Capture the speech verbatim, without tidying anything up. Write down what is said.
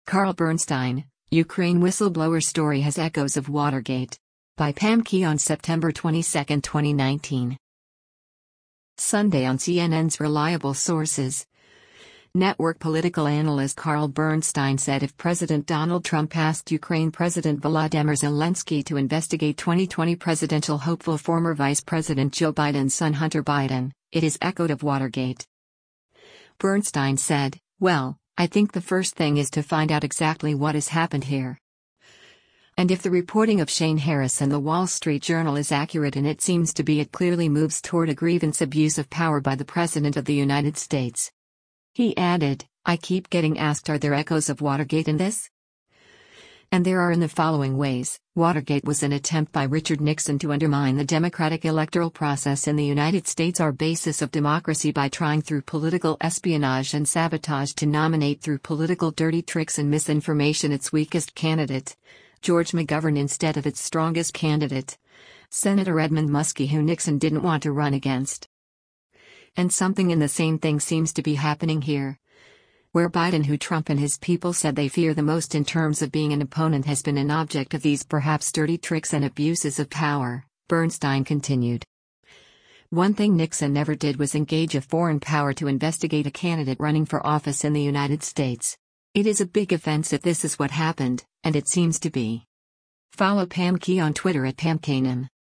Carl Bernstein, Ukraine whistleblower story has echoes of Watergate. By Pam Key on September twenty-second, twenty nineteen. Sunday on C N N's Reliable Sources. Network political analyst Carl Bernstein said if President Donald Trump asked Ukraine President Volodymyr Zelensky to investigate twenty twenty presidential hopeful former Vice President Joe Biden's son Hunter Biden, it is echoed of Watergate. Bernstein said, "Well, I think the first thing is to find out exactly what has happened here. And if the reporting of Shane Harris and the Wall Street Journal is accurate, and it seems to be, it clearly moves toward a grievance abuse of power by the President of the United States." He added, "I keep getting asked, are there echoes of Watergate in this? And there are in the following ways. Watergate was an attempt by Richard Nixon to undermine the democratic electoral process in the United States, our basis of democracy, by trying through political espionage and sabotage to nominate through political dirty tricks and misinformation its weakest candidate, George McGovern, instead of its strongest candidate, Senator Edmund Muskie, who Nixon didn't want to run against. And something in the same thing seems to be happening here, where Biden, who Trump and his people said they fear the most in terms of being an opponent, has been an object of these perhaps dirty tricks and abuses of power," Bernstein continued. "One thing Nixon never did was engage a foreign power to investigate a candidate running for office in the United States. It is a big offense if this is what happened, and it seems to be." Follow Pam Key on Twitter at Pam Kanem.